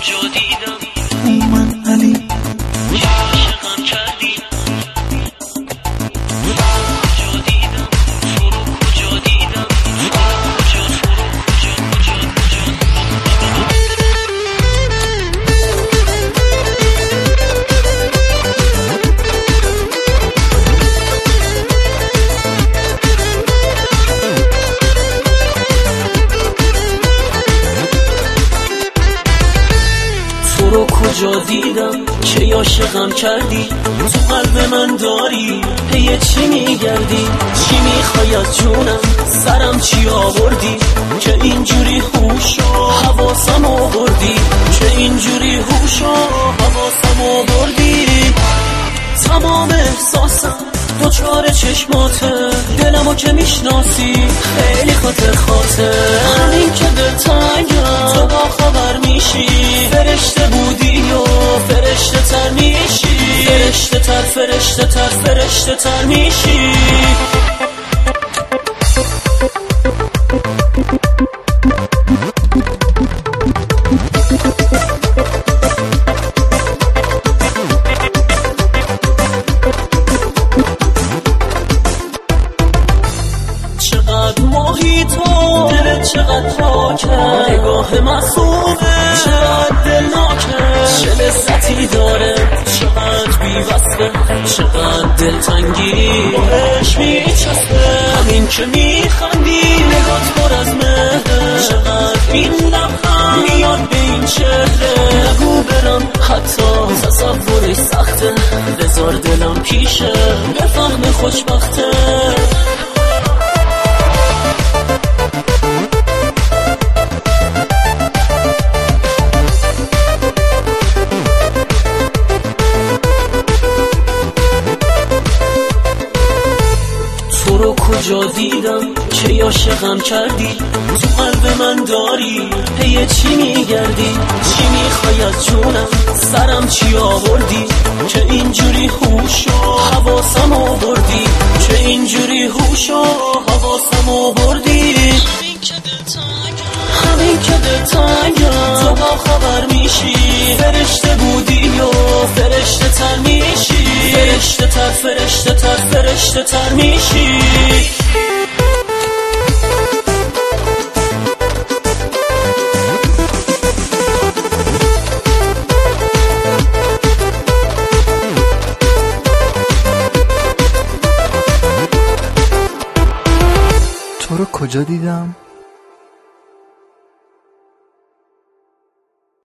کجا دیدم من علی که عاشقم کردی کجا دیدم تو رو کجا دیدم تو رو کجا دیدم که عاشقم کردی تو قلب من داری هی چی میگردی چی میخوای از جونم سرم چی آوردی که اینجوری هوش و حواسم آوردی که اینجوری هوش و حواسم آوردی تمام احساسم دوچار چشماته دلمو که میشناسی خیلی خاطر همین که دلتنگم تو با خبر میشی فرشته بودی و فرشته تر میشی فرشته تر میشی چقدر ماهی تو دلت چقدر پاکه نگاه مخوبه چقدر دلناکه چه لذتی داره چقدر بی‌وصفه چقدر دلتنگی باهاش میچسبه همین که میخندی نگات پر از مهره چقدر این لبخند میاد به این چهره نگو برم حتی تصورش سخته بذار دلم پیشه بفهم خوشبخته تو رو کجا دیدم که عاشقم کردی تو قلب من داری هی چی میگردی چی میخوای از جونم سرم چی آوردی که اینجوری هوش و حواسم آوردی که اینجوری هوش و حواسم آوردی همین که دلتنگم تو با خبر میشی فرشته بودی و فرشته تر میشی فرشته تر میشی تو رو کجا دیدم